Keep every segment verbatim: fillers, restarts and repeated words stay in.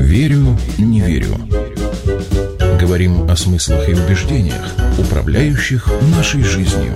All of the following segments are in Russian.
Верю, не верю. Говорим о смыслах и убеждениях, управляющих нашей жизнью.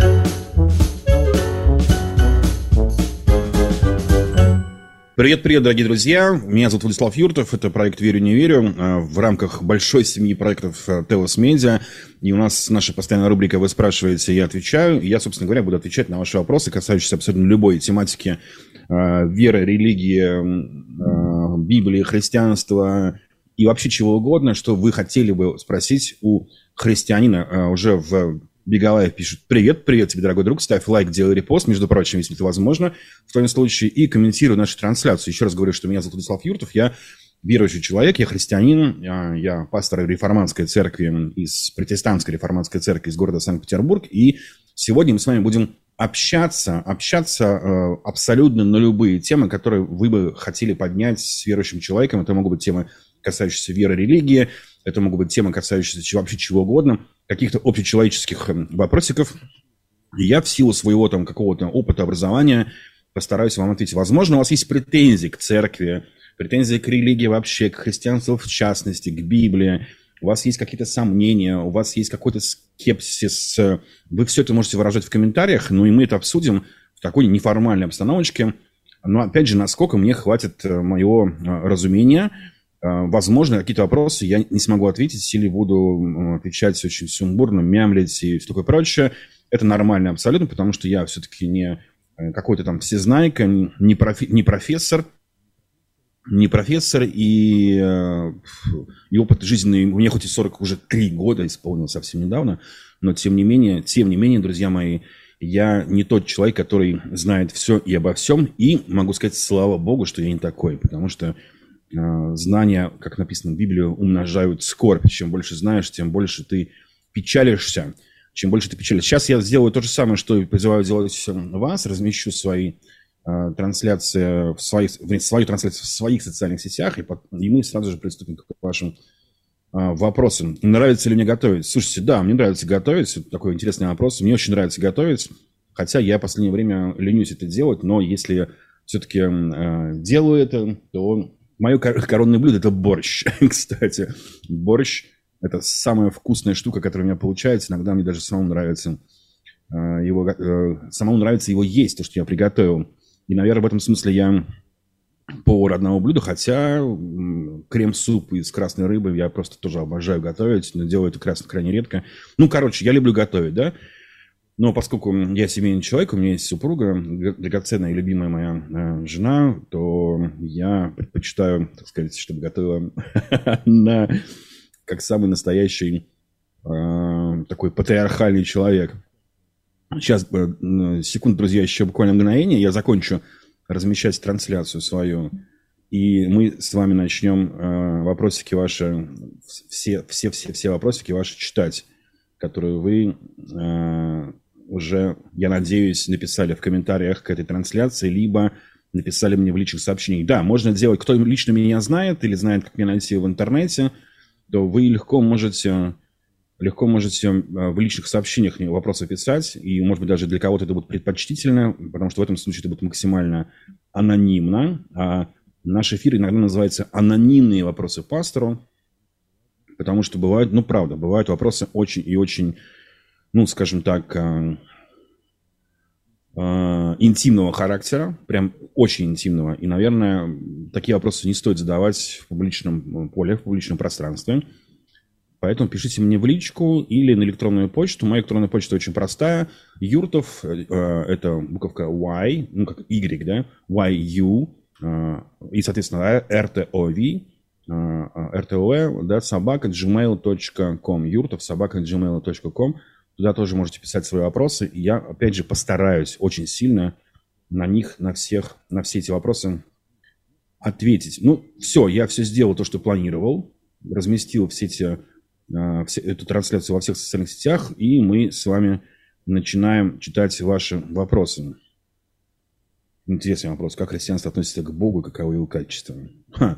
Привет-привет, дорогие друзья. Меня зовут Владислав Юртов. Это проект «Верю, не верю» в рамках большой семьи проектов Telos Media. И у нас наша постоянная рубрика «Вы спрашиваете, я отвечаю». И я, собственно говоря, буду отвечать на ваши вопросы, касающиеся абсолютно любой тематики веры, религии, Библии, христианства и вообще чего угодно, что вы хотели бы спросить у христианина. Уже в Бегалаев пишет: привет, привет тебе, дорогой друг, ставь лайк, делай репост, между прочим, если это возможно, в твоем случае, и комментируй нашу трансляцию. Еще раз говорю, что меня зовут Владислав Юртов, я верующий человек, я христианин, я, я пастор реформатской церкви, из протестантской реформатской церкви из города Санкт-Петербург, и сегодня мы с вами будем общаться, общаться э, абсолютно на любые темы, которые вы бы хотели поднять с верующим человеком. Это могут быть темы, касающиеся веры, религии, это могут быть темы, касающиеся вообще чего угодно, каких-то общечеловеческих вопросиков. И я в силу своего там какого-то опыта, образования постараюсь вам ответить. Возможно, у вас есть претензии к церкви, претензии к религии вообще, к христианству в частности, к Библии. У вас есть какие-то сомнения, у вас есть какой-то скепсис. Вы все это можете выражать в комментариях, ну и мы это обсудим в такой неформальной обстановочке. Но опять же, насколько мне хватит моего разумения. Возможно, какие-то вопросы я не смогу ответить или буду отвечать очень сумбурно, мямлить и все такое прочее. Это нормально абсолютно, потому что я все-таки не какой-то там всезнайка, не, профи, не профессор, не профессор, и, и опыт жизненный, мне хоть и сорок уже три года исполнилось совсем недавно, но тем не менее, тем не менее, друзья мои, я не тот человек, который знает все и обо всем, и могу сказать, слава Богу, что я не такой, потому что знания, как написано в Библии, умножают скорбь. Чем больше знаешь, тем больше ты печалишься. Чем больше ты печалишься. Сейчас я сделаю то же самое, что и призываю делать вас. Размещу свои э, трансляции, в своих, свою трансляцию в своих социальных сетях, и, по, и мы сразу же приступим к вашим э, вопросам. Нравится ли мне готовить? Слушайте, да, мне нравится готовить. Это такой интересный вопрос. Мне очень нравится готовить. Хотя я в последнее время ленюсь это делать, но если все-таки э, делаю это, то... Мое коронное блюдо – это борщ, кстати. Борщ – это самая вкусная штука, которая у меня получается. Иногда мне даже самому нравится его, самому нравится его есть, то, что я приготовил. И, наверное, в этом смысле я повар одного блюда, хотя крем-суп из красной рыбы я просто тоже обожаю готовить, но делаю это крайне, крайне редко. Ну, короче, я люблю готовить, да? Но поскольку я семейный человек, у меня есть супруга, драгоценная и любимая моя э, жена, то я предпочитаю, так сказать, чтобы готовила на как самый настоящий э, такой патриархальный человек. Сейчас, э, секунду, друзья, еще буквально мгновение, я закончу размещать трансляцию свою, и мы с вами начнем э, вопросики ваши, все, все, все, все вопросики ваши читать, которые вы... Э, уже, я надеюсь, написали в комментариях к этой трансляции, либо написали мне в личных сообщениях. Да, можно делать, кто лично меня знает или знает, как меня найти в интернете, то вы легко можете, легко можете в личных сообщениях мне вопросы писать, и, может быть, даже для кого-то это будет предпочтительно, потому что в этом случае это будет максимально анонимно. А наш эфир иногда называется «Анонимные вопросы пастору», потому что бывают, ну, правда, бывают вопросы очень и очень... ну, скажем так, э, э, интимного характера, прям очень интимного. И, наверное, такие вопросы не стоит задавать в публичном поле, в публичном пространстве. Поэтому пишите мне в личку или на электронную почту. Моя электронная почта очень простая. Юртов, э, это буковка Y, ну, как Y, да, Y-U, э, и, соответственно, эр-тэ-о-ви, эр тэ о, да, собака джимейл точка ком, юртов собака джимейл точка ком. Туда тоже можете писать свои вопросы. И я, опять же, постараюсь очень сильно на них, на всех, на все эти вопросы ответить. Ну, все, я все сделал, то, что планировал. Разместил все эти, все, эту трансляцию во всех социальных сетях. И мы с вами начинаем читать ваши вопросы. Интересный вопрос. Как христианство относится к Богу, каковы его качества? Ха.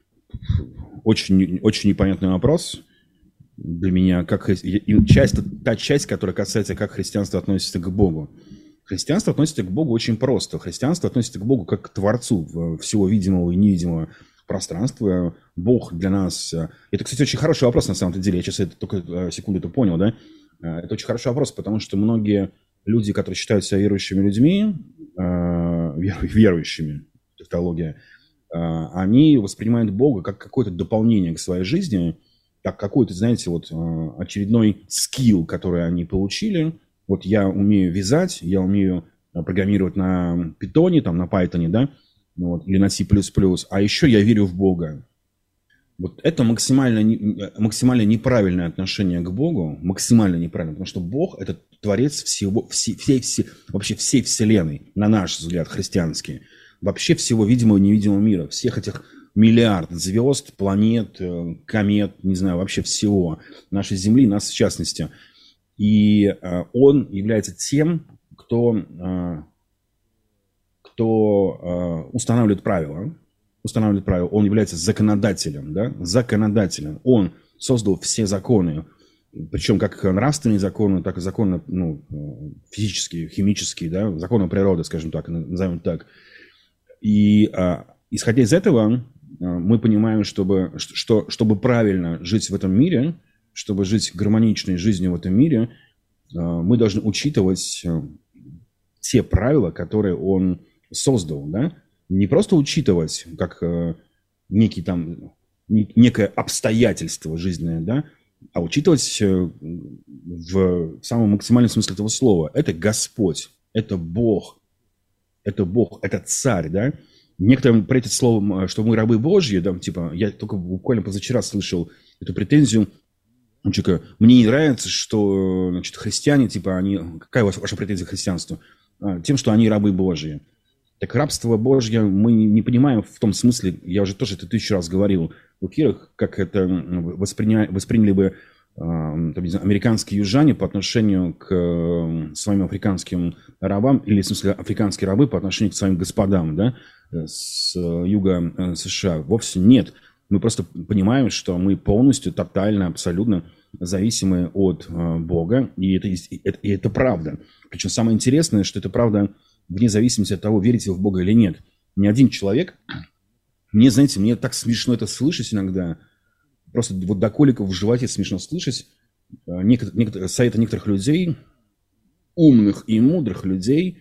Очень, очень непонятный вопрос. Для меня, как и часть, та часть, которая касается, как христианство относится к Богу. Христианство относится к Богу очень просто. Христианство относится к Богу как к Творцу всего видимого и невидимого. пространство, Бог для нас... Это, кстати, очень хороший вопрос на самом деле. Я сейчас это только секунду это понял, да? Это очень хороший вопрос, потому что многие люди, которые считают себя верующими людьми, верующими, технология, они воспринимают Бога как какое-то дополнение к своей жизни, как какой-то, знаете, вот очередной скилл, который они получили. Вот я умею вязать, я умею программировать на питоне, там, на Python, да, вот, или на C++, а еще я верю в Бога. Вот это максимально, максимально неправильное отношение к Богу, максимально неправильное, потому что Бог – это творец всего, всей, всей, всей, вообще всей Вселенной, на наш взгляд, христианский, вообще всего видимого и невидимого мира, всех этих миллиард звезд, планет, комет, не знаю, вообще всего, нашей Земли, нас в частности. И э, он является тем, кто, э, кто э, устанавливает правила, устанавливает правила. Он является законодателем, да, законодателем. Он создал все законы, причем как нравственные законы, так и законы, ну, физические, химические, да, законы природы, скажем так, назовем так. И э, исходя из этого, э, мы понимаем, чтобы, что, чтобы правильно жить в этом мире, чтобы жить гармоничной жизнью в этом мире, мы должны учитывать те правила, которые он создал, да? Не просто учитывать как некий там, некое обстоятельство жизненное, да? А учитывать в самом максимальном смысле этого слова. Это Господь, это Бог, это Бог, это Царь, да? Некоторым про это слово, что мы рабы Божьи, да, типа, я только буквально позавчера слышал эту претензию. Мне не нравится, что, значит, христиане, типа, они... Какая ваша претензия к христианству? Тем, что они рабы Божьи. Так рабство Божье мы не понимаем в том смысле, я уже тоже это тысячу раз говорил в эфирах, как это восприня... восприняли бы там, не знаю, американские южане по отношению к своим африканским рабам, или, в смысле, африканские рабы по отношению к своим господам, да, с юга США. Вовсе нет. Мы просто понимаем, что мы полностью, тотально, абсолютно зависимы от э, Бога. И это, и, это, и это правда. Причем самое интересное, что это правда вне зависимости от того, верите вы в Бога или нет. Ни один человек... Мне, знаете, мне так смешно это слышать иногда. Просто вот до коликов в животе смешно слышать. Э, некотор, некотор, советы некоторых людей, умных и мудрых людей,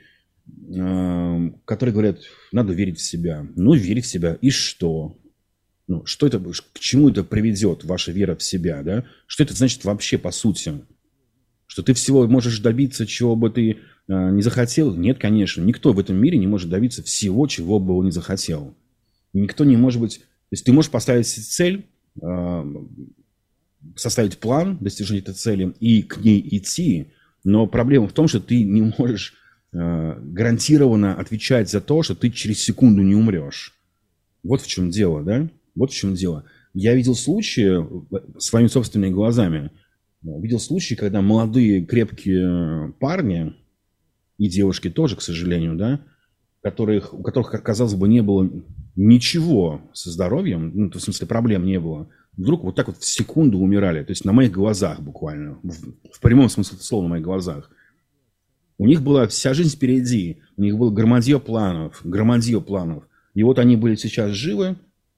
э, которые говорят, надо верить в себя. Ну, верить в себя. И что? Ну, что это, к чему это приведет, ваша вера в себя, да? Что это значит вообще по сути? Что ты всего можешь добиться, чего бы ты э, не захотел? Нет, конечно. Никто в этом мире не может добиться всего, чего бы он не захотел. Никто не может быть... То есть ты можешь поставить цель, э, составить план достижения этой цели и к ней идти, но проблема в том, что ты не можешь э, гарантированно отвечать за то, что ты через секунду не умрешь. Вот в чем дело, да? Вот в чем дело. Я видел случаи своими собственными глазами. Видел случаи, когда молодые крепкие парни и девушки тоже, к сожалению, да, которых, у которых, казалось бы, не было ничего со здоровьем, ну, в смысле проблем не было, вдруг вот так вот в секунду умирали. То есть на моих глазах буквально. В, в прямом смысле слова на моих глазах. У них была вся жизнь впереди. У них было громадье планов. Громадье планов. И вот они были сейчас живы,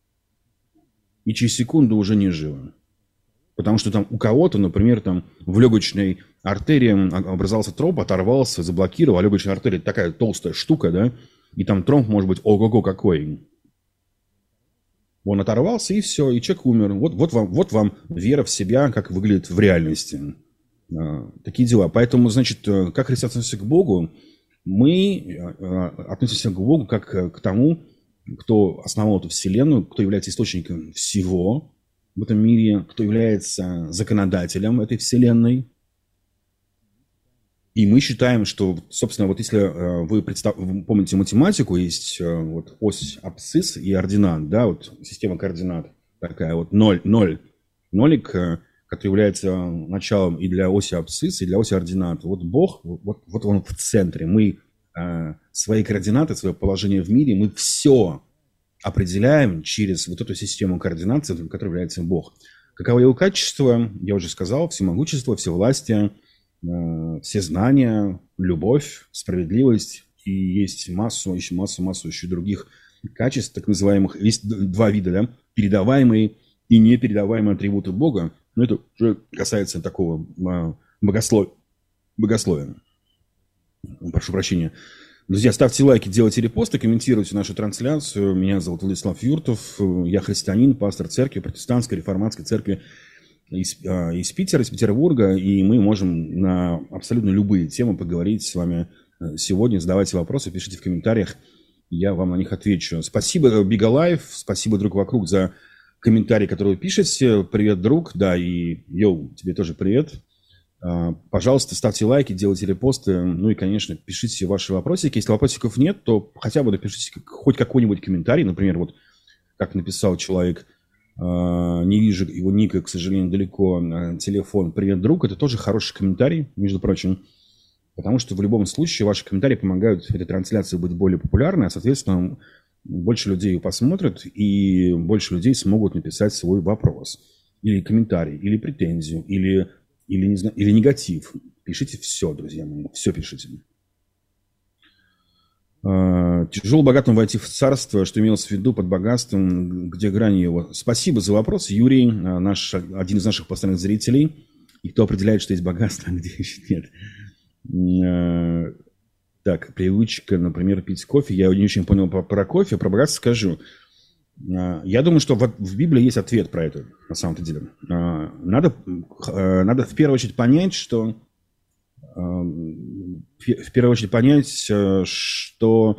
и через секунду уже не живы. Потому что там у кого-то, например, там в легочной артерии образовался тромб, оторвался, заблокировал, а легочная артерия такая толстая штука, да, и там тромб может быть ого-го какой. Он оторвался, и все, и человек умер. Вот, вот, вам, вот вам вера в себя, как выглядит в реальности. А, такие дела. Поэтому, значит, как христиане относятся к Богу, мы относимся к Богу как к тому, кто основал эту вселенную, кто является источником всего в этом мире, кто является законодателем этой вселенной. И мы считаем, что, собственно, вот если вы, представ... вы помните математику, есть вот ось абсцисс и ординат, да, вот система координат такая вот ноль, ноль, нолик, который является началом и для оси абсцисс, и для оси ординат. Вот Бог, вот, вот он в центре. Мы свои координаты, свое положение в мире, мы все определяем через вот эту систему координат, которой является Бог. Каково его качество, я уже сказал, всемогущество, всевластие, все знания, любовь, справедливость, и есть массу, еще массу, массу еще других качеств, так называемых, есть два вида, да, передаваемые и непередаваемые атрибуты Бога. Но это уже касается такого богослов... богословия. Прошу прощения. Друзья, ставьте лайки, делайте репосты, комментируйте нашу трансляцию. Меня зовут Владислав Юртов. Я христианин, пастор церкви, протестантской реформатской церкви из, из Питера, из Петербурга. И мы можем на абсолютно любые темы поговорить с вами сегодня. Задавайте вопросы, пишите в комментариях. Я вам на них отвечу. Спасибо, Бига Лайф. Спасибо, друг вокруг, за комментарии, которые вы пишете. Привет, друг. Да, и йоу, тебе тоже привет. Пожалуйста, ставьте лайки, делайте репосты, ну и, конечно, пишите ваши вопросики. Если вопросиков нет, то хотя бы напишите хоть какой-нибудь комментарий. Например, вот как написал человек, не вижу его ника, к сожалению, далеко, телефон «Привет, друг». Это тоже хороший комментарий, между прочим, потому что в любом случае ваши комментарии помогают этой трансляции быть более популярной, а, соответственно, больше людей ее посмотрят, и больше людей смогут написать свой вопрос, или комментарий, или претензию, или... Или, не знаю, или негатив. Пишите все, друзья мои. Все пишите. Тяжело богатым войти в царство, что имелось в виду под богатством, где грани его. Спасибо за вопрос, Юрий, наш, один из наших постоянных зрителей. И кто определяет, что есть богатство, а где еще нет. Так, привычка, например, пить кофе. Я не очень понял про, про кофе, про богатство скажу. Я думаю, что в, в Библии есть ответ про это, на самом-то деле. Надо, надо в первую очередь понять, что в первую очередь понять, что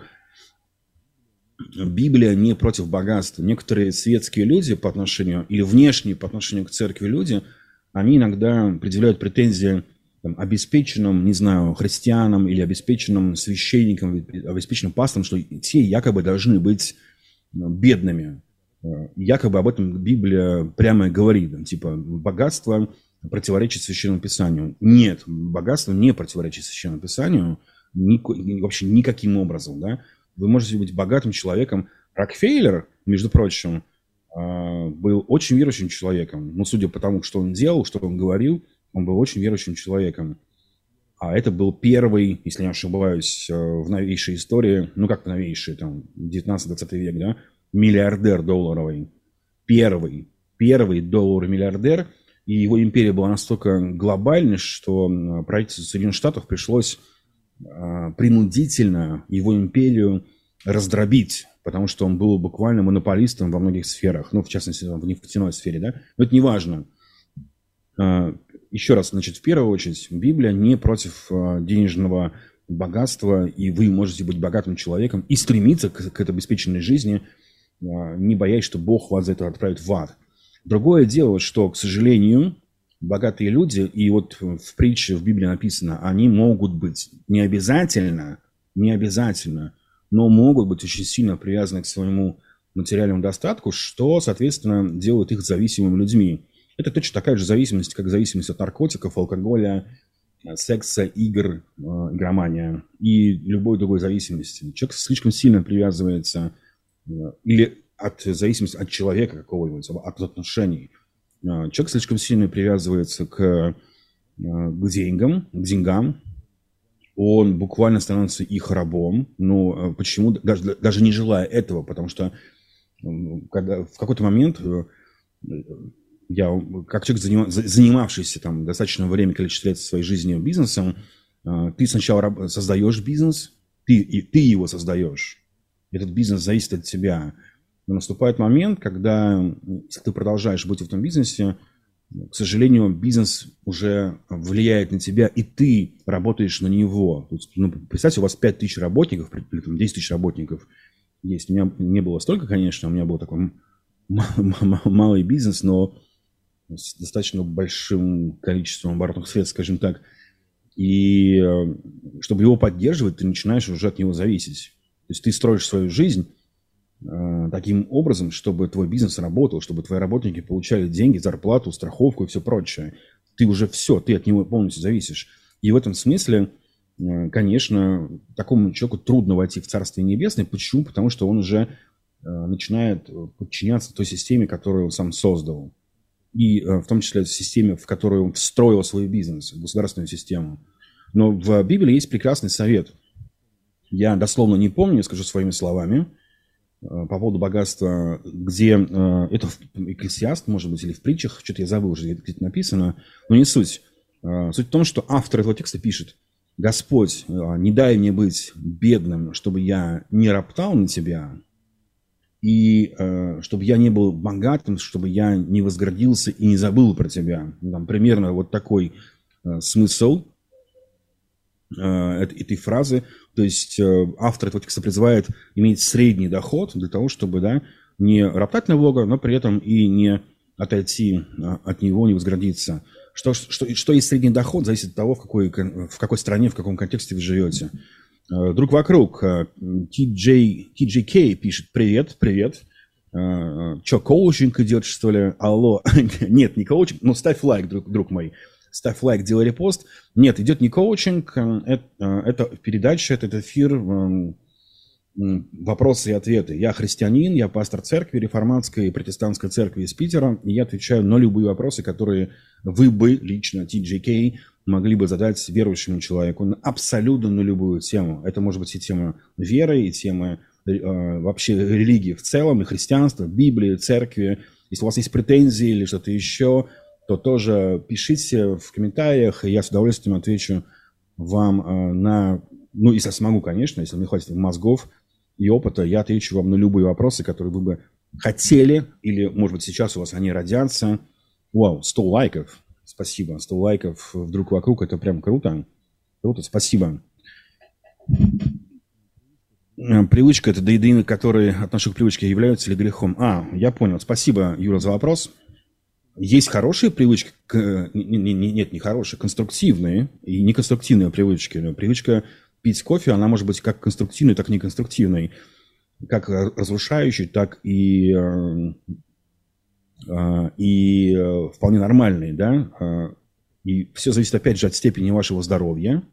Библия не против богатства. Некоторые светские люди по отношению, или внешние по отношению к церкви люди, они иногда предъявляют претензии там, обеспеченным, не знаю, христианам или обеспеченным священникам, обеспеченным пасторам, что те якобы должны быть бедными. Якобы об этом Библия прямо и говорит. Типа, богатство противоречит Священному Писанию. Нет, богатство не противоречит Священному Писанию ни, вообще никаким образом. Да? Вы можете быть богатым человеком. Рокфеллер, между прочим, был очень верующим человеком. Ну, судя по тому, что он делал, что он говорил, он был очень верующим человеком. А это был первый, если не ошибаюсь, в новейшей истории, ну как новейший, там, девятнадцатый-двадцатый век, да, миллиардер долларовый. Первый, первый доллар-миллиардер. И его империя была настолько глобальной, что правительству Соединенных Штатов пришлось принудительно его империю раздробить, потому что он был буквально монополистом во многих сферах, ну, в частности, в нефтяной сфере, да. Но это не важно. Еще раз, значит, в первую очередь, Библия не против денежного богатства, и вы можете быть богатым человеком и стремиться к, к этой обеспеченной жизни, не боясь, что Бог вас за это отправит в ад. Другое дело, что, к сожалению, богатые люди, и вот в притче в Библии написано, они могут быть не обязательно, не обязательно, но могут быть очень сильно привязаны к своему материальному достатку, что, соответственно, делает их зависимыми людьми. Это точно такая же зависимость, как зависимость от наркотиков, алкоголя, секса, игр, игромания и любой другой зависимости. Человек слишком сильно привязывается или от зависимости от человека какого-нибудь, от отношений. Человек слишком сильно привязывается к, к деньгам, к деньгам. Он буквально становится их рабом. Но почему? Даже, даже не желая этого, потому что когда, в какой-то момент... Я, как человек, занимавшийся там достаточное время, количество лет своей жизни бизнесом, ты сначала создаешь бизнес, ты, и ты его создаешь. Этот бизнес зависит от тебя. Но наступает момент, когда, если ты продолжаешь быть в этом бизнесе, к сожалению, бизнес уже влияет на тебя, и ты работаешь на него. То есть, ну, представьте, у вас пять тысяч работников, или там десять тысяч работников есть. У меня не было столько, конечно, у меня был такой малый бизнес, но с достаточно большим количеством оборотных средств, скажем так. И чтобы его поддерживать, ты начинаешь уже от него зависеть. То есть ты строишь свою жизнь э, таким образом, чтобы твой бизнес работал, чтобы твои работники получали деньги, зарплату, страховку и все прочее. Ты уже все, ты от него полностью зависишь. И в этом смысле, э, конечно, такому человеку трудно войти в Царствие Небесное. Почему? Потому что он уже э, начинает подчиняться той системе, которую он сам создал. И в том числе в системе, в которую он встроил свой бизнес, государственную систему. Но в Библии есть прекрасный совет. Я дословно не помню, скажу своими словами. по поводу богатства, где это Экклесиаст, может быть, или в притчах, что-то я забыл уже, где-то написано, но не суть. Суть в том, что автор этого текста пишет: «Господь, не дай мне быть бедным, чтобы я не роптал на Тебя, и чтобы я не был богатым, чтобы я не возгордился и не забыл про Тебя». Там примерно вот такой смысл этой фразы. То есть автор этого текста призывает иметь средний доход для того, чтобы, да, не роптать на Бога, но при этом и не отойти от Него, не возгордиться. Что, что, что есть средний доход, зависит от того, в какой, в какой стране, в каком контексте вы живете. Друг вокруг, Ти Джей Кей пишет: «Привет, привет. Че, коучинг идет, что ли? Алло». Нет, не коучинг, но ставь лайк, друг, друг мой. Ставь лайк, делай репост. Нет, идет не коучинг, это, это передача, это эфир, вопросы и ответы. Я христианин, я пастор церкви, реформатской и протестантской церкви из Питера, и я отвечаю на любые вопросы, которые вы бы лично, Ти Джей Кей, могли бы задать верующему человеку на абсолютно на любую тему. Это может быть и тема веры, и тема э, вообще религии в целом, и христианства, Библии, церкви. Если у вас есть претензии или что-то еще, то тоже пишите в комментариях, и я с удовольствием отвечу вам э, на... Ну, если смогу, конечно, если мне хватит мозгов и опыта, я отвечу вам на любые вопросы, которые вы бы хотели, или, может быть, сейчас у вас они родятся. Вау, сто лайков. Спасибо. сто лайков вдруг вокруг. Это прям круто. Круто, спасибо. Привычка – это до еды, которые от наших привычек являются ли грехом? А, я понял. Спасибо, Юра, за вопрос. Есть хорошие привычки, нет, не хорошие, конструктивные и неконструктивные привычки. Привычка пить кофе, она может быть как конструктивной, так и неконструктивной, как разрушающей, так и, и вполне нормальной, да. И все зависит, опять же, от степени вашего здоровья,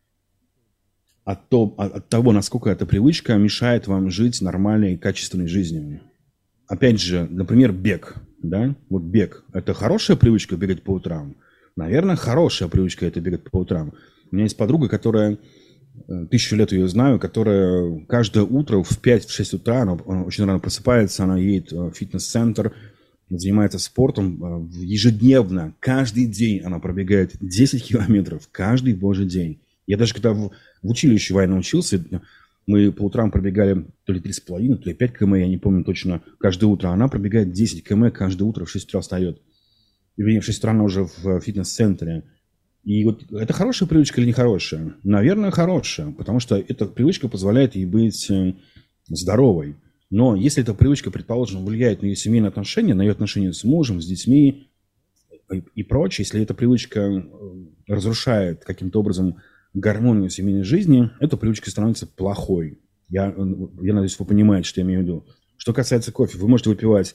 от, то, от того, насколько эта привычка мешает вам жить нормальной, качественной жизнью. Опять же, например, бег. Да? Вот бег. Это хорошая привычка бегать по утрам? Наверное, хорошая привычка это бегать по утрам. У меня есть подруга, которая, тысячу лет ее знаю, которая каждое утро в пять-шесть утра, она очень рано просыпается, она едет в фитнес-центр, занимается спортом ежедневно, каждый день она пробегает десять километров, каждый божий день. Я даже когда в, в училище военном учился, мы по утрам пробегали то ли три с половиной, то ли пять километров, я не помню точно, каждое утро. Она пробегает десять километров каждое утро, в шесть утра встает. И в шесть утра она уже в фитнес-центре. И вот это хорошая привычка или нехорошая? Наверное, хорошая, потому что эта привычка позволяет ей быть здоровой. Но если эта привычка, предположим, влияет на ее семейные отношения, на ее отношения с мужем, с детьми и, и прочее, если эта привычка разрушает каким-то образом гармонию семейной жизни, эта привычка становится плохой. Я, я надеюсь, вы понимаете, что я имею в виду. Что касается кофе, вы можете выпивать...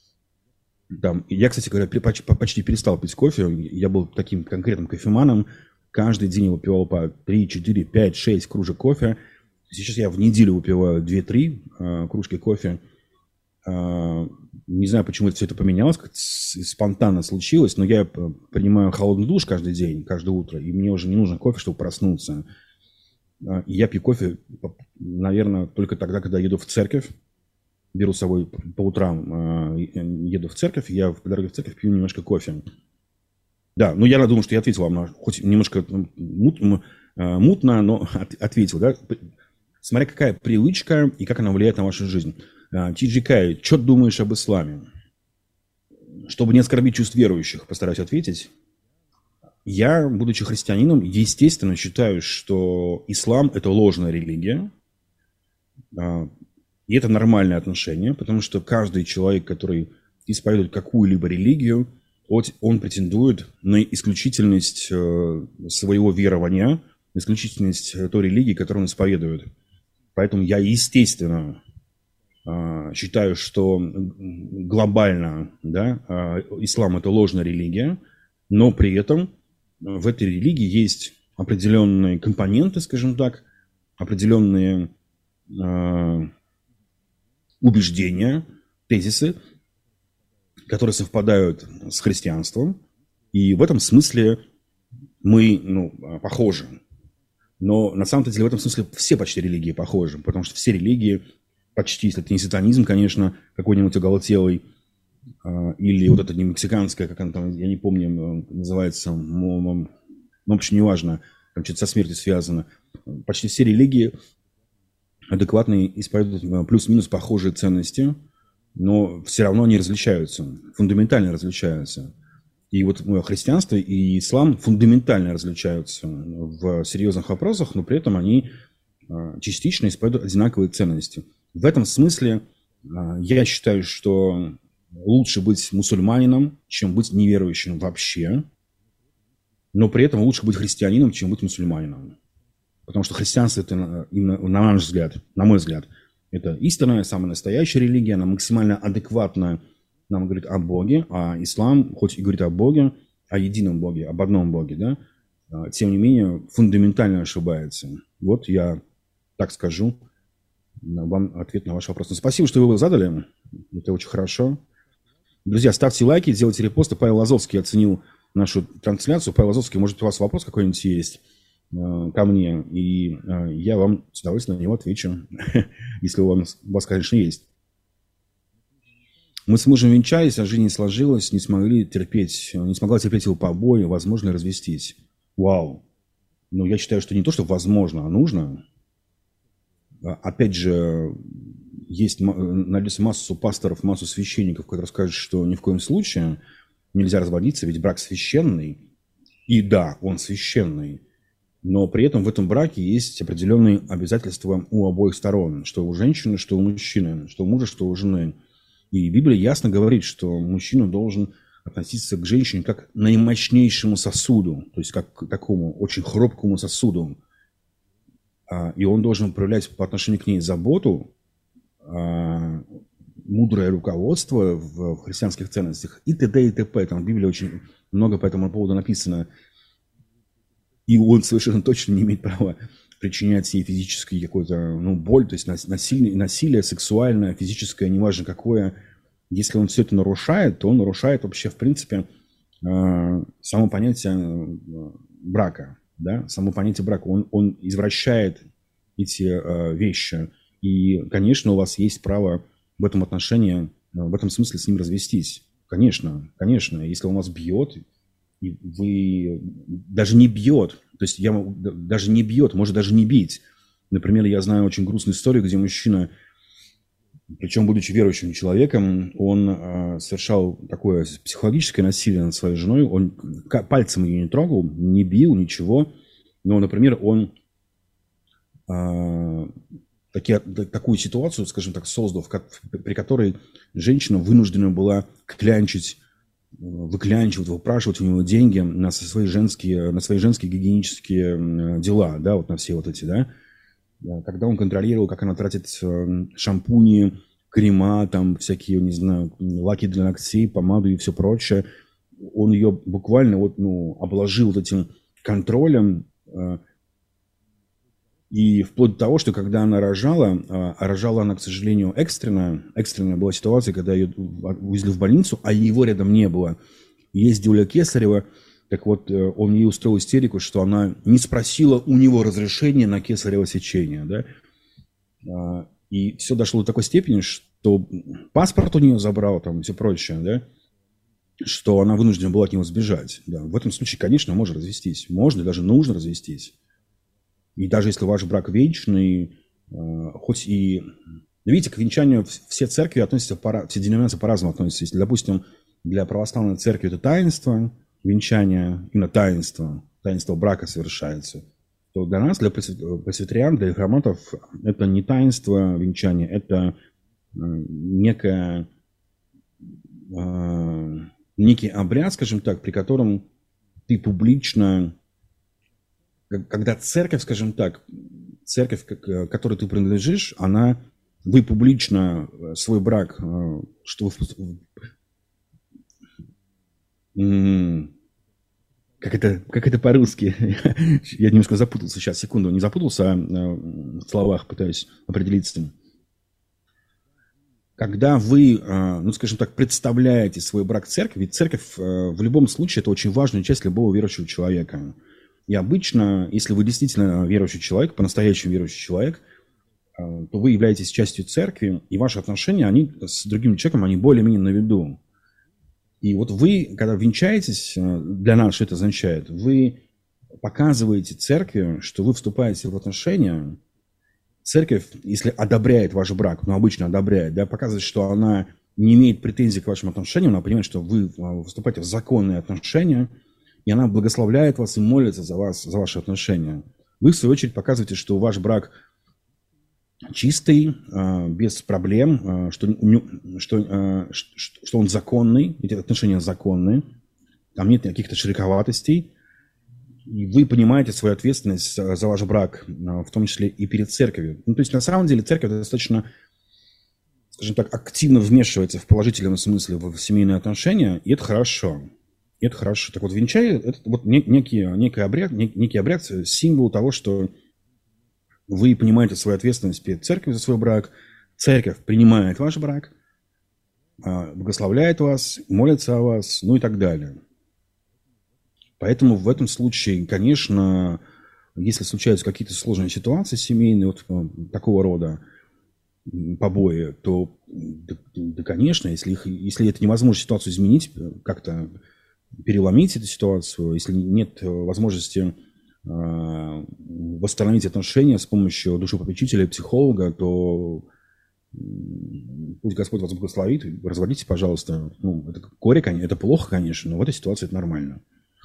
Там, я, кстати говоря, почти перестал пить кофе. Я был таким конкретным кофеманом. Каждый день я выпивал по три, четыре, пять, шесть кружек кофе. Сейчас я в неделю выпиваю две-три э, кружки кофе. Э, не знаю, почему это все это поменялось, как спонтанно случилось, но я принимаю холодный душ каждый день, каждое утро, и мне уже не нужен кофе, чтобы проснуться. Э, и я пью кофе, наверное, только тогда, когда еду в церковь. Беру с собой по утрам, э, еду в церковь, я по дороге в церковь пью немножко кофе. Да, ну я думаю, что я ответил вам, на, хоть немножко мут, мутно, но ответил, да. Смотря какая привычка и как она влияет на вашу жизнь. Ти Джей Кей, что ты думаешь об исламе? Чтобы не оскорбить чувств верующих, постараюсь ответить. Я, будучи христианином, естественно считаю, что ислам – это ложная религия. И это нормальное отношение, потому что каждый человек, который исповедует какую-либо религию, он претендует на исключительность своего верования, на исключительность той религии, которую он исповедует. Поэтому я, естественно, считаю, что глобально, да, ислам – это ложная религия, но при этом в этой религии есть определенные компоненты, скажем так, определенные убеждения, тезисы, которые совпадают с христианством, и в этом смысле мы, ну, похожи. Но на самом деле в этом смысле все почти религии похожи, потому что все религии почти, если это не сатанизм, конечно, какой-нибудь оголтелый, или вот это не мексиканское, как оно там, я не помню, называется, ну, в общем, неважно, там что-то со смертью связано. Почти все религии адекватные исповедуют плюс-минус похожие ценности, но все равно они различаются, фундаментально различаются. И вот христианство и ислам фундаментально различаются в серьезных вопросах, но при этом они частично исповедуют одинаковые ценности. В этом смысле я считаю, что лучше быть мусульманином, чем быть неверующим вообще, но при этом лучше быть христианином, чем быть мусульманином. Потому что христианство, это, именно, на наш взгляд, на мой взгляд, это истинная, самая настоящая религия, она максимально адекватна нам говорит о Боге, а ислам, хоть и говорит о Боге, о едином Боге, об одном Боге, да, тем не менее фундаментально ошибается. Вот я так скажу вам ответ на ваш вопрос. Но спасибо, что вы его задали, это очень хорошо. Друзья, ставьте лайки, делайте репосты. Павел Лазовский оценил нашу трансляцию. Павел Лазовский, может, у вас вопрос какой-нибудь есть ко мне, и я вам с удовольствием на него отвечу, если у вас, у вас, конечно, есть. Мы с мужем венчались, а жизнь не сложилась, не смогли терпеть, не смогла терпеть его побои, возможно ли развестись. Вау. Ну, я считаю, что не то, что возможно, а нужно. Опять же, есть, найдется массу пасторов, массу священников, которые скажут, что ни в коем случае нельзя разводиться, ведь брак священный. И да, он священный. Но при этом в этом браке есть определенные обязательства у обоих сторон. Что у женщины, что у мужчины, что у мужа, что у жены. И Библия ясно говорит, что мужчина должен относиться к женщине как к наимощнейшему сосуду, то есть как к такому очень хрупкому сосуду. И он должен проявлять по отношению к ней заботу, мудрое руководство в христианских ценностях и т.д. и т.п. Там в Библии очень много по этому поводу написано. И он совершенно точно не имеет права причинять ей физический какой-то, ну, боль, то есть насилие, насилие сексуальное, физическое, неважно какое. Если он все это нарушает, то он нарушает вообще, в принципе, само понятие брака. Да? Само понятие брака. Он, он извращает эти вещи. И, конечно, у вас есть право в этом отношении, в этом смысле с ним развестись. Конечно, конечно. Если он вас бьет, и вы даже не бьет, то есть я даже не бьет, может даже не бить. Например, я знаю очень грустную историю, где мужчина, причем будучи верующим человеком, он э, совершал такое психологическое насилие над своей женой, он пальцем ее не трогал, не бил, ничего, но, например, он э, таки, такую ситуацию, скажем так, создал, как, при которой женщина вынуждена была клянчить, выклянчивать, выпрашивать у него деньги на свои женские, на свои женские гигиенические дела, да, вот на все вот эти, да. Когда он контролировал, как она тратит шампуни, крема, там всякие, не знаю, лаки для ногтей, помаду и все прочее, он ее буквально вот, ну, обложил вот этим контролем. И вплоть до того, что когда она рожала, а рожала она, к сожалению, экстренно, экстренная была ситуация, когда ее увезли в больницу, а его рядом не было. Есть Юлия Кесарева, так вот, он ей устроил истерику, что она не спросила у него разрешения на кесарево сечение, да. И все дошло до такой степени, что паспорт у нее забрал, там, и все прочее, да, что она вынуждена была от него сбежать. Да. В этом случае, конечно, можно развестись. Можно, даже нужно развестись. И даже если ваш брак вечный, хоть и... Видите, к венчанию все церкви относятся, по... все деноминации по-разному относятся. Если, допустим, для православной церкви это таинство, венчание, именно таинство, таинство брака совершается, то для нас, для пресвитериан, для реформатов, это не таинство венчания, это некое, некий обряд, скажем так, при котором ты публично... Когда церковь, скажем так, церковь, к которой ты принадлежишь, она, вы публично свой брак, что вы, как это, как это по-русски, я немножко запутался сейчас, секунду, не запутался, а в словах пытаюсь определиться. Когда вы, ну, скажем так, представляете свой брак церкви, ведь церковь в любом случае это очень важная часть любого верующего человека. И обычно, если вы действительно верующий человек, по-настоящему верующий человек, то вы являетесь частью церкви, и ваши отношения, они с другим человеком, они более-менее на виду. И вот вы, когда венчаетесь, для нас что это означает? Вы показываете церкви, что вы вступаете в отношения. Церковь, если одобряет ваш брак, ну, обычно одобряет, да, показывает, что она не имеет претензий к вашим отношениям, она понимает, что вы вступаете в законные отношения, и она благословляет вас и молится за вас, за ваши отношения. Вы, в свою очередь, показываете, что ваш брак чистый, без проблем, что, что, что он законный, эти отношения законные, там нет каких-то широковатостей, и вы понимаете свою ответственность за ваш брак, в том числе и перед церковью. Ну, то есть, на самом деле, церковь достаточно, скажем так, активно вмешивается в положительном смысле в семейные отношения, и это хорошо. И это хорошо. Так вот, венчание – это вот некий, некий обряд, некий обряд, символ того, что вы понимаете свою ответственность перед церковью за свой брак, церковь принимает ваш брак, благословляет вас, молится о вас, ну и так далее. Поэтому в этом случае, конечно, если случаются какие-то сложные ситуации семейные, вот такого рода побои, то, да, да конечно, если, их, если это невозможно ситуацию изменить, как-то переломить эту ситуацию, если нет возможности э, восстановить отношения с помощью душепопечителя, психолога, то пусть Господь вас благословит, разводитесь, пожалуйста. Ну, это горе, это плохо, конечно, но в этой ситуации это нормально.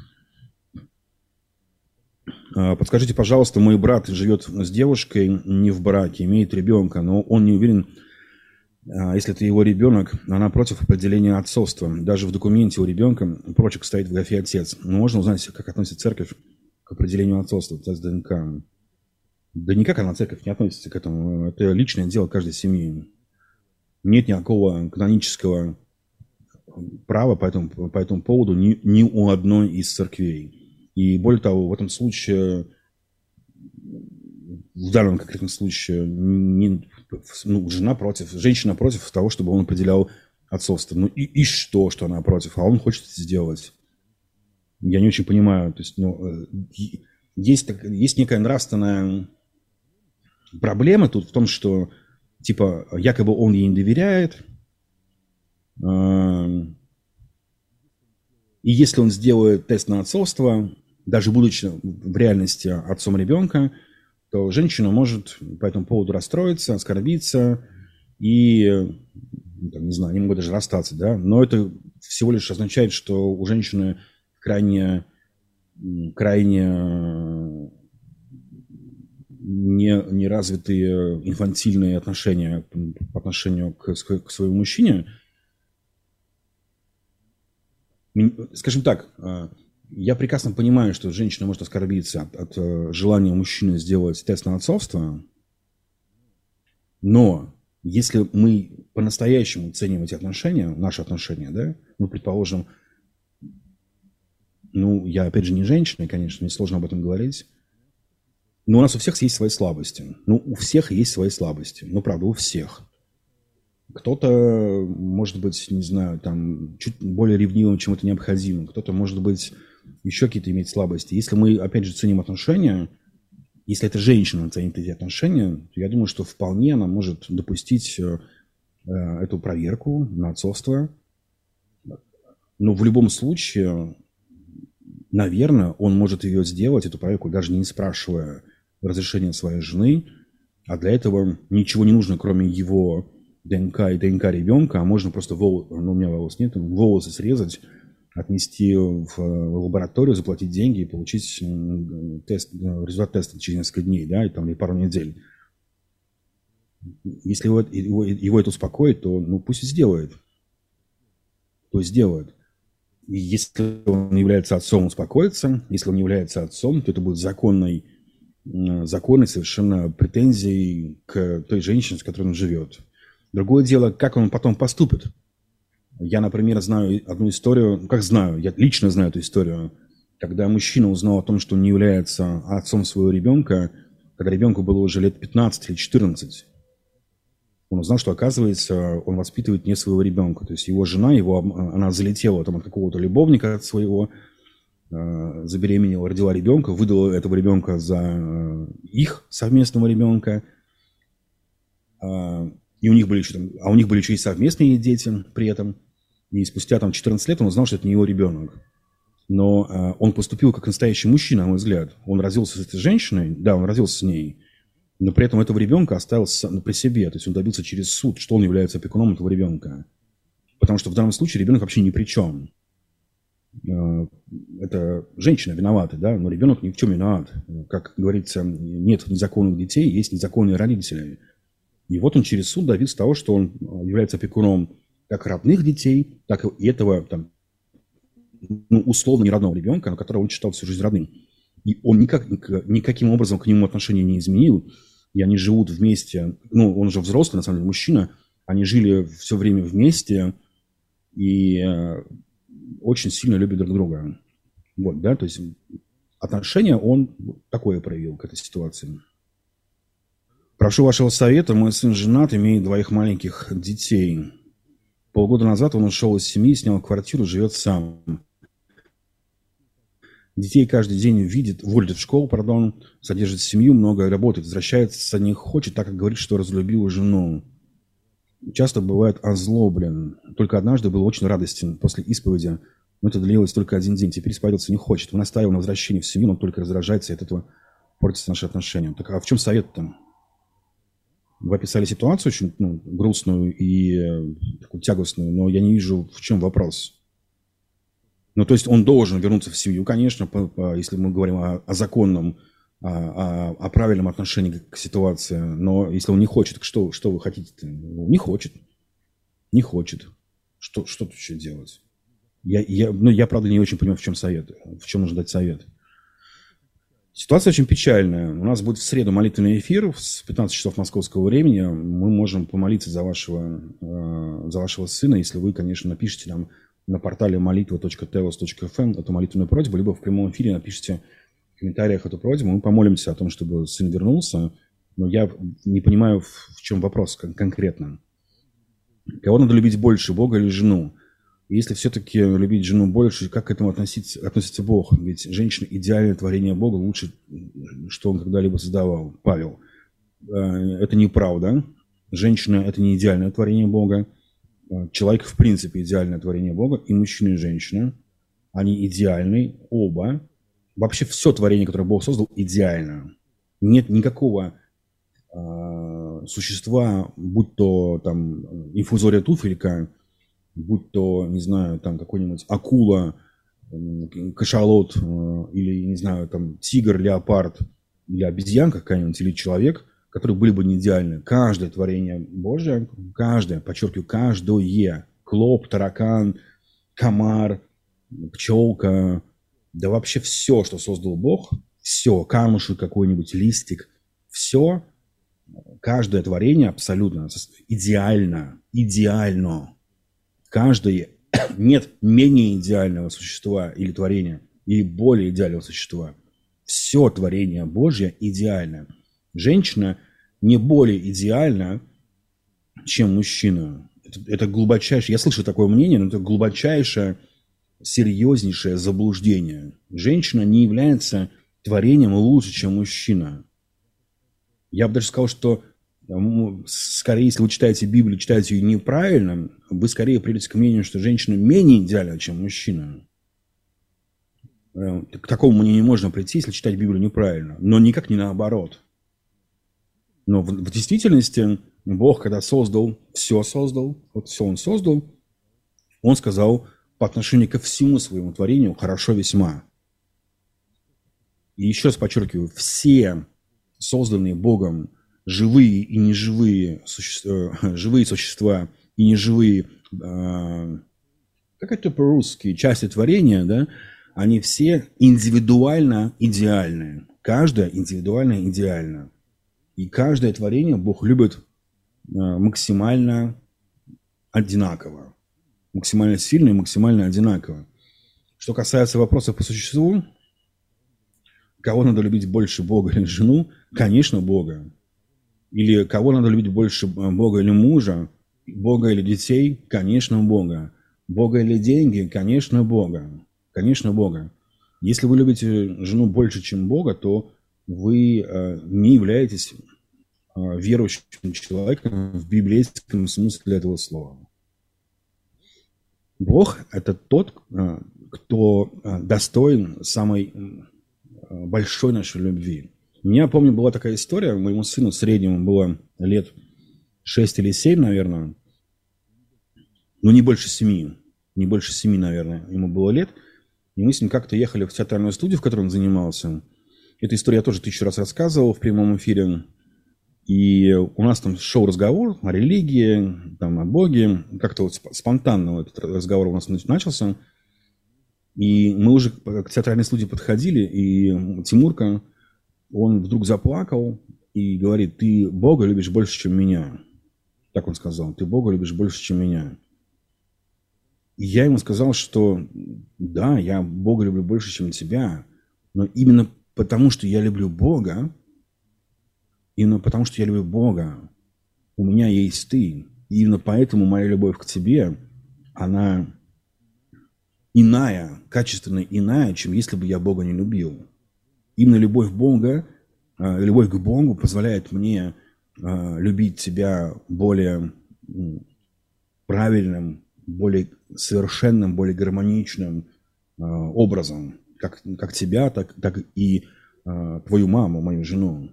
Подскажите, пожалуйста, мой брат живет с девушкой не в браке, имеет ребенка, но он не уверен, если это его ребенок, она против определения отцовства. Даже в документе у ребенка прочек стоит в графе «отец». Но можно узнать, как относится церковь к определению отцовства, тест ДНК. Да никак она, церковь, не относится к этому. Это личное дело каждой семьи. Нет никакого канонического права по этому, по этому поводу ни, ни у одной из церквей. И более того, в этом случае, в данном конкретном случае, не, ну, жена против, женщина против того, чтобы он определял отцовство. Ну и, и что, что она против, а он хочет это сделать. Я не очень понимаю. То есть, ну, есть, есть некая нравственная проблема тут в том, что типа якобы он ей не доверяет. И если он сделает тест на отцовство, даже будучи в реальности отцом ребенка, то женщина может по этому поводу расстроиться, оскорбиться и, там, не знаю, они могут даже расстаться, да, но это всего лишь означает, что у женщины крайне, крайне не, неразвитые инфантильные отношения по отношению к, к своему мужчине. Скажем так, я прекрасно понимаю, что женщина может оскорбиться от, от желания мужчины сделать тест на отцовство, но если мы по-настоящему ценим эти отношения, наши отношения, да, ну, предположим, ну, я, опять же, не женщина, конечно, мне сложно об этом говорить, но у нас у всех есть свои слабости. Ну, у всех есть свои слабости, ну, правда, у всех. Кто-то, может быть, не знаю, там, чуть более ревнивым, чем это необходимо. Кто-то, может быть, еще какие-то иметь слабости. Если мы, опять же, ценим отношения, если эта женщина ценит эти отношения, то я думаю, что вполне она может допустить э, эту проверку на отцовство. Но в любом случае, наверное, он может ее сделать, эту проверку, даже не спрашивая разрешения своей жены. А для этого ничего не нужно, кроме его ДНК и ДНК ребенка, а можно просто волосы, ну, у меня волос нет, волосы срезать, отнести в, в лабораторию, заплатить деньги и получить тест, результат теста через несколько дней, да, и, там, и пару недель. Если его, его, его это успокоит, то ну, пусть и сделает. Пусть сделает. И если он является отцом, он успокоится. Если он не является отцом, то это будет законной, законной совершенно претензией к той женщине, с которой он живет. Другое дело, как он потом поступит. Я, например, знаю одну историю, как знаю, я лично знаю эту историю, когда мужчина узнал о том, что он не является отцом своего ребенка, когда ребенку было уже лет пятнадцать или четырнадцать. Он узнал, что, оказывается, он воспитывает не своего ребенка. То есть его жена, его, она залетела там, от какого-то любовника от своего, забеременела, родила ребенка, выдала этого ребенка за их совместного ребенка. А, и у них были еще, там, а у них были еще и совместные дети при этом. И спустя там четырнадцать лет он узнал, что это не его ребенок. Но а, он поступил как настоящий мужчина, на мой взгляд. Он родился с этой женщиной, да, он родился с ней, но при этом этого ребенка оставил при себе. То есть он добился через суд, что он является опекуном этого ребенка. Потому что в данном случае ребенок вообще ни при чем. Это женщина виновата, да, но ребенок ни в чем виноват. Как говорится, нет незаконных детей, есть незаконные родители. И вот он через суд добился того, что он является опекуном как родных детей, так и этого там, ну, условно неродного ребенка, на которого он считал всю жизнь родным. И он никак, никаким образом к нему отношения не изменил. И они живут вместе. Ну, он же взрослый, на самом деле, мужчина. Они жили все время вместе и очень сильно любят друг друга. Вот, да, то есть отношение он такое проявил к этой ситуации. Прошу вашего совета. Мой сын женат, имеет двоих маленьких детей. Полгода назад он ушел из семьи, снял квартиру, живет сам. Детей каждый день видит, водит в школу, пардон, содержит семью, много работает, возвращается, не хочет, так как говорит, что разлюбил жену. Часто бывает озлоблен. Только однажды был очень радостен после исповеди, но это длилось только один день. Теперь исповедоваться не хочет. Он настаивал на возвращении в семью, но он только раздражается, и от этого портятся наши отношения. Так а в чем совет-то? Вы описали ситуацию очень ну, грустную и э, такую тягостную, но я не вижу, в чем вопрос. Ну, то есть он должен вернуться в семью, конечно, по, по, если мы говорим о, о законном, о, о, о правильном отношении к, к ситуации. Но если он не хочет, так что, что вы хотите-то? Не хочет. Не хочет. Что, что тут еще делать? Я, я, ну, я, правда, не очень понимаю, в чем совет. В чем нужно дать совет. Ситуация очень печальная. У нас будет в среду молитвенный эфир с пятнадцати часов московского времени. Мы можем помолиться за вашего, э, за вашего сына, если вы, конечно, напишите нам на портале молитва точка теос точка эф эм эту молитвенную просьбу, либо в прямом эфире напишите в комментариях эту просьбу. Мы помолимся о том, чтобы сын вернулся. Но я не понимаю, в чем вопрос конкретно. Кого надо любить больше, Бога или жену? Если все-таки любить жену больше, как к этому относиться, относится Бог? Ведь женщина – идеальное творение Бога, лучше, что он когда-либо создавал. Павел. Это неправда. Женщина – это не идеальное творение Бога. Человек, в принципе, идеальное творение Бога. И мужчина, и женщина. Они идеальны, оба. Вообще все творение, которое Бог создал, идеально. Нет никакого э, существа, будь то там инфузория туфелька, будь то, не знаю, там какой-нибудь акула, кашалот, или, не знаю, там тигр, леопард, или обезьянка какая-нибудь, или человек, которые были бы не идеальны. Каждое творение Божие, каждое, подчеркиваю, каждое, клоп, таракан, комар, пчелка, да вообще все, что создал Бог, все, камушек какой-нибудь, листик, все, каждое творение абсолютно идеально, идеально. Каждое, нет менее идеального существа или творения, или более идеального существа. Все творение Божье идеально. Женщина не более идеальна, чем мужчина. Это, это глубочайшее, я слышу такое мнение, но это глубочайшее, серьезнейшее заблуждение. Женщина не является творением лучше, чем мужчина. Я бы даже сказал, что скорее, если вы читаете Библию, читаете ее неправильно, вы скорее придете к мнению, что женщина менее идеальна, чем мужчина. К такому мнению можно прийти, если читать Библию неправильно, но никак не наоборот. Но в, в действительности Бог, когда создал, все создал, вот все Он создал, Он сказал по отношению ко всему своему творению «хорошо весьма». И еще раз подчеркиваю, все созданные Богом живые и неживые существа, живые существа и неживые, э, как это по-русски, части творения, да, они все индивидуально идеальны. Каждое индивидуально идеально. И каждое творение Бог любит э, максимально одинаково. Максимально сильно и максимально одинаково. Что касается вопроса по существу, кого надо любить больше, Бога или жену? Конечно, Бога. Или кого надо любить больше, Бога или мужа? Бога или детей? Конечно, Бога. Бога или деньги? Конечно, Бога. Конечно, Бога. Если вы любите жену больше, чем Бога, то вы э, не являетесь верующим человеком в библейском смысле этого слова. Бог – это тот, кто достоин самой большой нашей любви. У меня, помню, была такая история, моему сыну среднему было лет шесть или семь, наверное, ну, не больше семи, не больше семи, наверное, ему было лет, и мы с ним как-то ехали в театральную студию, в которой он занимался. Эту историю я тоже тысячу раз рассказывал в прямом эфире, и у нас там шел разговор о религии, там, о Боге, как-то вот спонтанно этот разговор у нас начался, и мы уже к театральной студии подходили, и Тимурка, он вдруг заплакал и говорит: ты Бога любишь больше, чем меня. Так он сказал: ты Бога любишь больше, чем меня. И я ему сказал, что да, я Бога люблю больше, чем тебя, но именно потому, что я люблю Бога, именно потому, что я люблю Бога, у меня есть ты. И именно поэтому моя любовь к тебе, она иная, качественно иная, чем если бы я Бога не любил. Именно любовь Бога, любовь к Богу позволяет мне любить тебя более правильным, более совершенным, более гармоничным образом. Как, как тебя, так, так и твою маму, мою жену.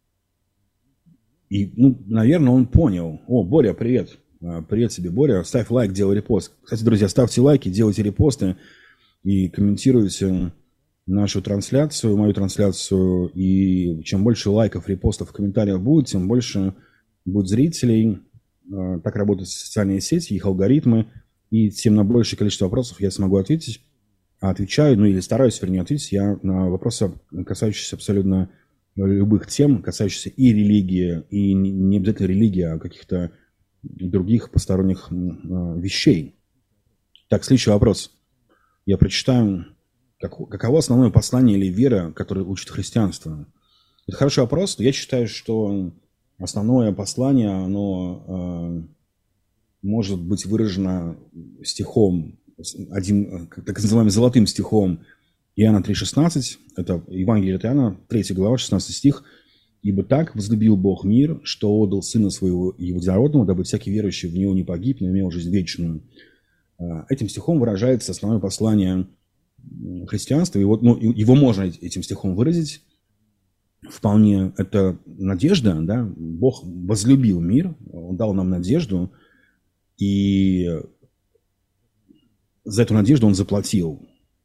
И, ну, наверное, он понял. О, Боря, привет. Привет тебе, Боря. Ставь лайк, делай репост. Кстати, друзья, ставьте лайки, делайте репосты и комментируйте нашу трансляцию, мою трансляцию. И чем больше лайков, репостов, комментариев будет, тем больше будет зрителей. Так работают социальные сети, их алгоритмы. И тем на большее количество вопросов я смогу ответить. Отвечаю, ну или стараюсь, вернее, ответить я на вопросы, касающиеся абсолютно любых тем, касающихся и религии, и не обязательно религии, а каких-то других посторонних вещей. Так, следующий вопрос. Я прочитаю, как, каково основное послание или вера, которая учит христианство. Это хороший вопрос. Я считаю, что основное послание, оно э, может быть выражено стихом, один, так называемым золотым стихом Иоанна три шестнадцать, это Евангелие от Иоанна, третья глава, шестнадцатый стих. «Ибо так возлюбил Бог мир, что отдал Сына Своего Единородного, дабы всякий верующий в Него не погиб, но имел жизнь вечную». Этим стихом выражается основное послание христианства. И вот, ну, его можно этим стихом выразить. Вполне это надежда, да? Бог возлюбил мир, Он дал нам надежду, и за эту надежду Он заплатил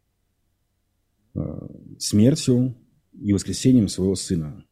смертью и воскресением Своего Сына.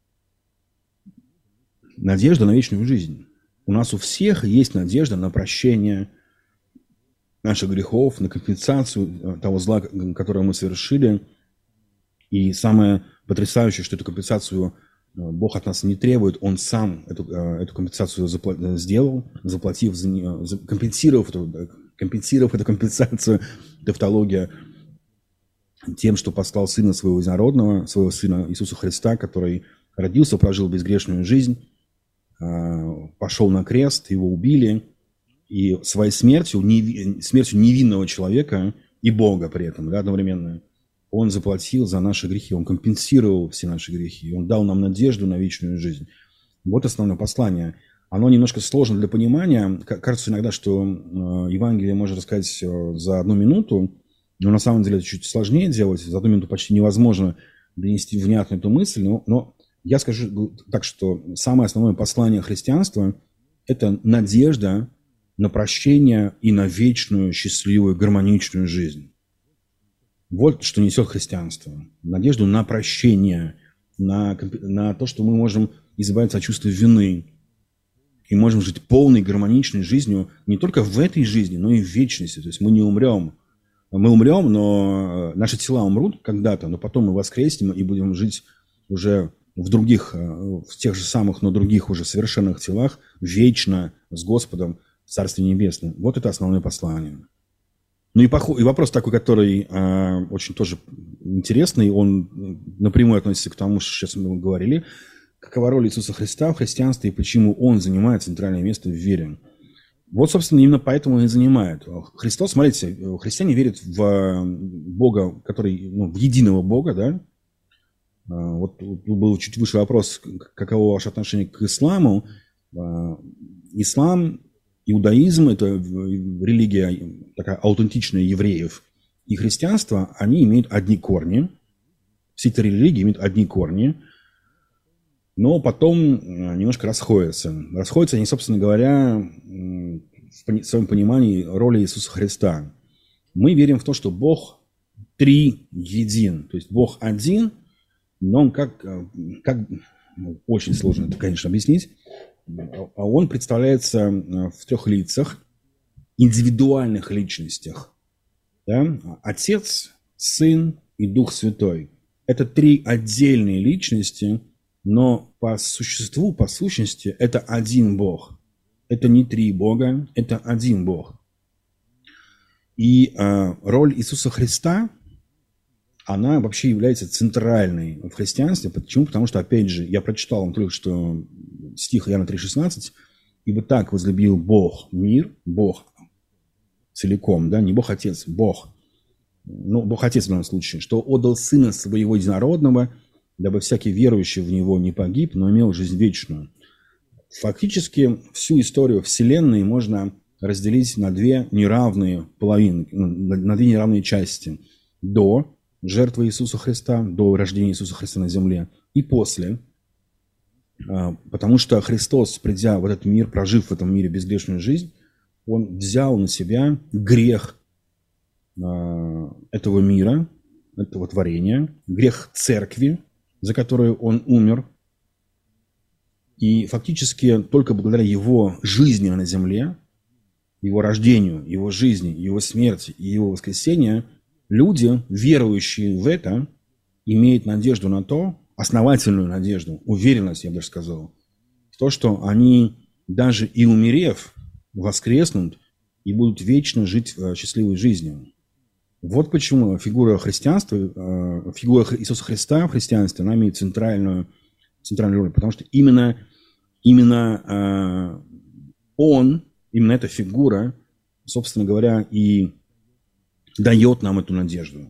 Надежда на вечную жизнь. У нас у всех есть надежда на прощение наших грехов, на компенсацию того зла, которое мы совершили. И самое потрясающее, что эту компенсацию Бог от нас не требует, Он сам эту, эту компенсацию запла- сделал, заплатив за нее, компенсировав эту, компенсировав эту компенсацию, тавтология, тем, что послал Сына Своего Единородного, Своего Сына Иисуса Христа, который родился, прожил безгрешную жизнь, пошел на крест, его убили, и своей смертью, смертью невинного человека и Бога при этом, да, одновременно, Он заплатил за наши грехи, Он компенсировал все наши грехи, Он дал нам надежду на вечную жизнь. Вот основное послание. Оно немножко сложно для понимания. Кажется иногда, что Евангелие можно рассказать за одну минуту, но на самом деле это чуть сложнее делать. За одну минуту почти невозможно донести внятно эту мысль. Но, но я скажу так, что самое основное послание христианства – это надежда на прощение и на вечную, счастливую, гармоничную жизнь. Вот что несет христианство. Надежду на прощение, на, на то, что мы можем избавиться от чувства вины и можем жить полной, гармоничной жизнью не только в этой жизни, но и в вечности. То есть мы не умрем. Мы умрем, но наши тела умрут когда-то, но потом мы воскреснем и будем жить уже в других, в тех же самых, но других уже совершенных телах, вечно с Господом в Царстве Небесном. Вот это основное послание. Ну и, поход, и вопрос такой, который э, очень тоже интересный, он напрямую относится к тому, что сейчас мы говорили. Какова роль Иисуса Христа в христианстве и почему Он занимает центральное место в вере? Вот, собственно, именно поэтому Он и занимает. Христос, смотрите, христиане верят в Бога, который, ну, в единого Бога, да, Вот тут был чуть выше вопрос, каково ваше отношение к исламу. Ислам, иудаизм – это религия такая аутентичная евреев, и христианство, они имеют одни корни. Все эти религии имеют одни корни, но потом немножко расходятся. Расходятся они, собственно говоря, в своем понимании роли Иисуса Христа. Мы верим в то, что Бог триедин, то есть Бог один, но Он как, как ну, очень сложно это, конечно, объяснить, а Он представляется в трех лицах, индивидуальных личностях. Да? Отец, Сын и Дух Святой. Это три отдельные личности, но по существу, по сущности, это один Бог. Это не три Бога, это один Бог. И э, роль Иисуса Христа, она вообще является центральной в христианстве. Почему? Потому что, опять же, я прочитал вам только что стих Иоанна три шестнадцать. «Ибо так возлюбил Бог мир», Бог целиком, да, не Бог Отец, Бог, ну, Бог Отец в данном случае, что отдал Сына Своего Единородного, дабы всякий верующий в Него не погиб, но имел жизнь вечную. Фактически всю историю Вселенной можно разделить на две неравные половины, на две неравные части. До жертвы Иисуса Христа, до рождения Иисуса Христа на земле, и после. Потому что Христос, придя в этот мир, прожив в этом мире безгрешную жизнь, Он взял на себя грех этого мира, этого творения, грех церкви, за которую Он умер. И фактически только благодаря Его жизни на земле, Его рождению, Его жизни, Его смерти и Его воскресению, люди, верующие в это, имеют надежду на то, основательную надежду, уверенность, я бы даже сказал, в то, что они, даже и умерев, воскреснут и будут вечно жить счастливой жизнью. Вот почему фигура христианства, фигура Иисуса Христа в христианстве, она имеет центральную, центральную роль, потому что именно, именно Он, именно эта фигура, собственно говоря, и дает нам эту надежду.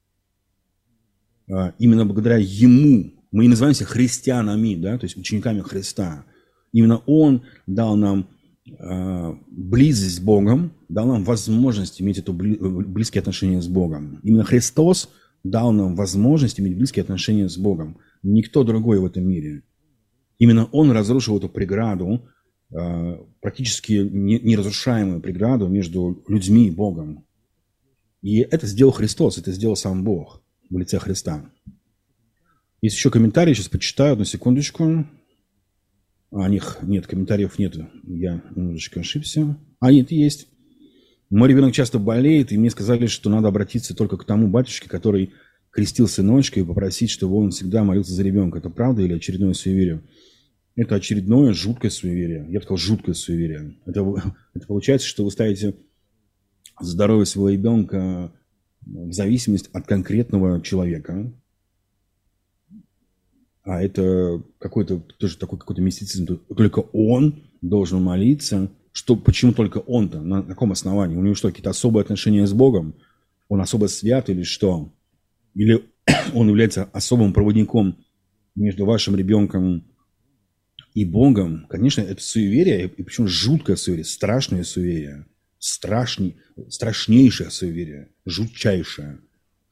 Именно благодаря Ему мы и называемся христианами, да, то есть учениками Христа. Именно Он дал нам э, близость с Богом, дал нам возможность иметь это близкие отношения с Богом. Именно Христос дал нам возможность иметь близкие отношения с Богом. Никто другой в этом мире. Именно Он разрушил эту преграду, э, практически неразрушаемую преграду между людьми и Богом. И это сделал Христос, это сделал сам Бог в лице Христа. Есть еще комментарии, сейчас почитаю, одну секундочку. А, них нет, комментариев нет, я немножечко ошибся. А, нет, есть. Мой ребенок часто болеет, и мне сказали, что надо обратиться только к тому батюшке, который крестил сыночка, и попросить, чтобы он всегда молился за ребенка. Это правда или очередное суеверие? Это очередное жуткое суеверие. Я бы сказал, жуткое суеверие. Это, это получается, что вы ставите здоровье своего ребенка в зависимость от конкретного человека. А это какой-то тоже такой какой-то мистицизм. Только он должен молиться. Что, почему только он-то? На каком основании? У него что, какие-то особые отношения с Богом? Он особо свят или что? Или он является особым проводником между вашим ребенком и Богом? Конечно, это суеверие, и причем жуткое суеверие, страшное суеверие. Страшней, страшнейшее суеверие, жутчайшее.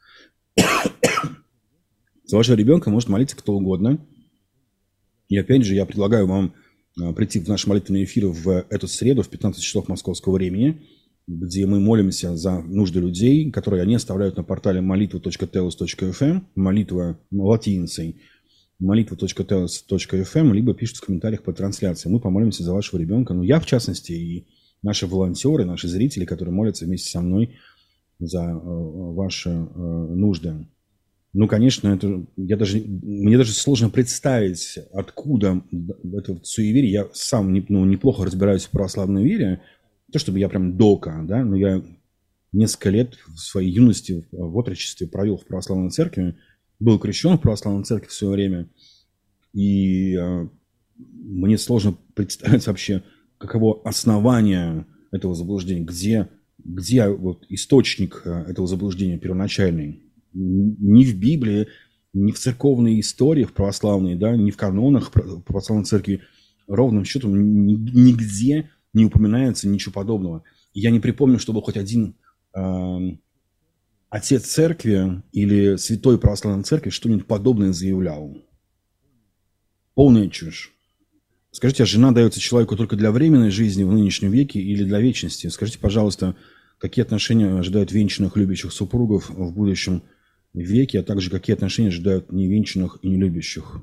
За вашего ребенка может молиться кто угодно. И опять же, я предлагаю вам прийти в наш молитвенный эфир в эту среду в пятнадцать часов московского времени, где мы молимся за нужды людей, которые они оставляют на портале молитва точка телос точка эф эм, молитва латиницей, молитва точка телос точка эф эм, либо пишут в комментариях по трансляции. Мы помолимся за вашего ребенка. Ну, я, в частности, и наши волонтеры, наши зрители, которые молятся вместе со мной за э, ваши э, нужды. Ну, конечно, это, я даже, мне даже сложно представить, откуда это вот суеверие. Я сам не, ну, неплохо разбираюсь в православной вере. Не то, чтобы я прям дока, да, но я несколько лет в своей юности, в отрочестве провел в православной церкви. Был крещен в православной церкви в свое время. И э, мне сложно представить вообще, каково основание этого заблуждения, где, где вот источник этого заблуждения первоначальный. Ни в Библии, ни в церковной истории, в православной, да, ни в канонах православной церкви ровным счетом нигде не упоминается ничего подобного. Я не припомню, чтобы хоть один э, отец церкви или святой православной церкви что-нибудь подобное заявлял. Полная чушь. Скажите, а жена дается человеку только для временной жизни в нынешнем веке или для вечности? Скажите, пожалуйста, какие отношения ожидают венчанных любящих супругов в будущем веке, а также какие отношения ожидают невенчанных и нелюбящих?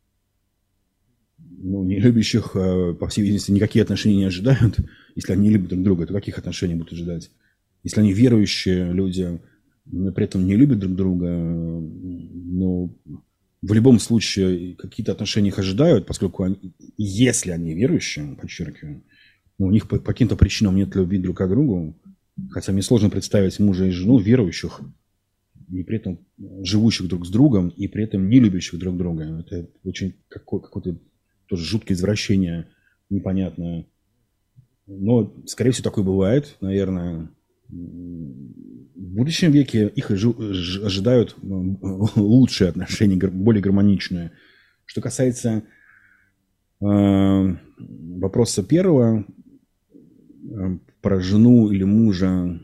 Ну, нелюбящих, по всей видимости, никакие отношения не ожидают. Если они не любят друг друга, то каких отношений будут ожидать? Если они верующие люди, но при этом не любят друг друга, ну, в любом случае какие-то отношения их ожидают, поскольку они, если они верующие, подчеркиваю, у них по, по каким-то причинам нет любви друг к другу, хотя мне сложно представить мужа и жену верующих, и при этом живущих друг с другом, и при этом не любящих друг друга. Это очень какой, какое-то тоже жуткое извращение, непонятное. Но, скорее всего, такое бывает, наверное. В будущем веке их ожидают лучшие отношения, более гармоничные. Что касается э, вопроса первого, э, про жену или мужа.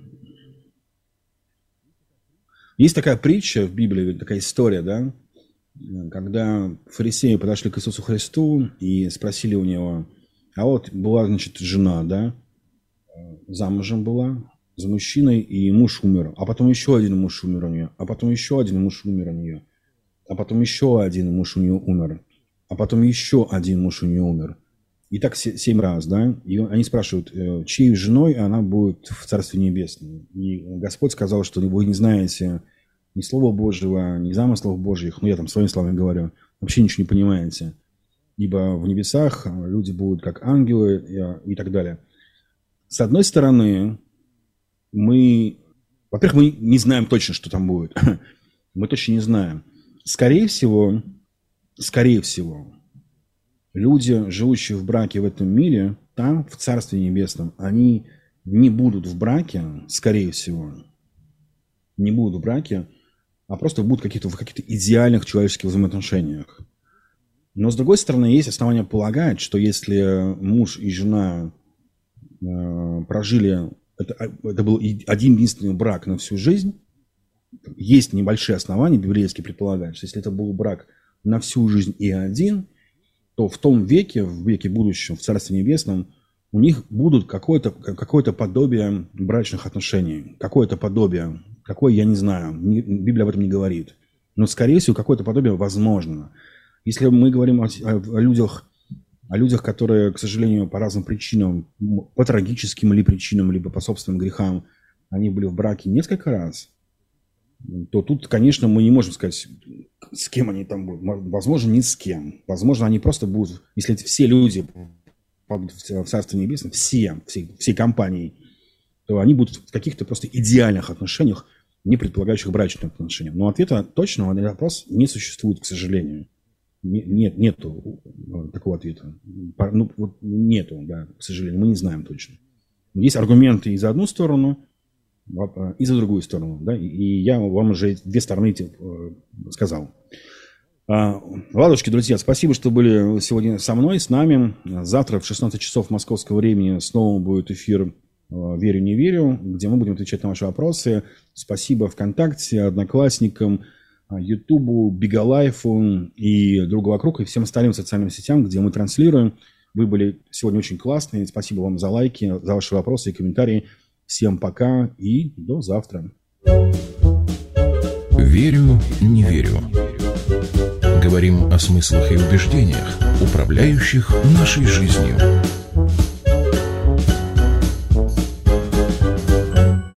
Есть такая притча в Библии, такая история, да, когда фарисеи подошли к Иисусу Христу и спросили у него, а вот была, значит, жена, да, замужем была за мужчиной, и муж умер, а потом еще один муж умер у нее, а потом еще один муж умер у нее, а потом еще один муж у нее умер, а потом еще один муж у нее умер. И так семь раз, да, и они спрашивают, чьей женой она будет в Царстве Небесном. И Господь сказал, что вы не знаете ни Слова Божьего, ни замыслов Божьих, ну я там своими словами говорю, вообще ничего не понимаете. Ибо в небесах люди будут как ангелы и так далее. С одной стороны, мы, во-первых, мы не знаем точно, что там будет. Мы точно не знаем. Скорее всего, скорее всего, люди, живущие в браке в этом мире, там, в Царстве Небесном, они не будут в браке, скорее всего, не будут в браке, а просто будут какие-то, в каких-то идеальных человеческих взаимоотношениях. Но, с другой стороны, есть основания полагать, что если муж и жена э, прожили, это, это был один единственный брак на всю жизнь, есть небольшие основания библейские предполагать, что если это был брак на всю жизнь и один, то в том веке, в веке будущем, в Царстве Небесном, у них будут какое-то, какое-то подобие брачных отношений. Какое-то подобие. Какое, я не знаю. Библия об этом не говорит. Но, скорее всего, какое-то подобие возможно. Если мы говорим о, о, о людях, о людях, которые, к сожалению, по разным причинам, по трагическим или причинам, либо по собственным грехам, они были в браке несколько раз, то тут, конечно, мы не можем сказать, с кем они там будут. Возможно, ни с кем. Возможно, они просто будут, если эти все люди в Царстве Небесном, все, все, все компании, то они будут в каких-то просто идеальных отношениях, не предполагающих брачных отношений. Но ответа точного на этот вопрос не существует, к сожалению. Нет, нету такого ответа. Ну, вот нету, да, к сожалению, мы не знаем точно. Есть аргументы и за одну сторону, и за другую сторону. Да? И я вам уже две стороны сказал. Ладушки, друзья, спасибо, что были сегодня со мной, с нами. Завтра в шестнадцать часов московского времени снова будет эфир «Верю, не верю», где мы будем отвечать на ваши вопросы. Спасибо ВКонтакте, Одноклассникам, Ютубу, Бигалайфу и Другу Вокруг, и всем остальным социальным сетям, где мы транслируем. Вы были сегодня очень классные. Спасибо вам за лайки, за ваши вопросы и комментарии. Всем пока и до завтра. Верю, не верю. Говорим о смыслах и убеждениях, управляющих нашей жизнью.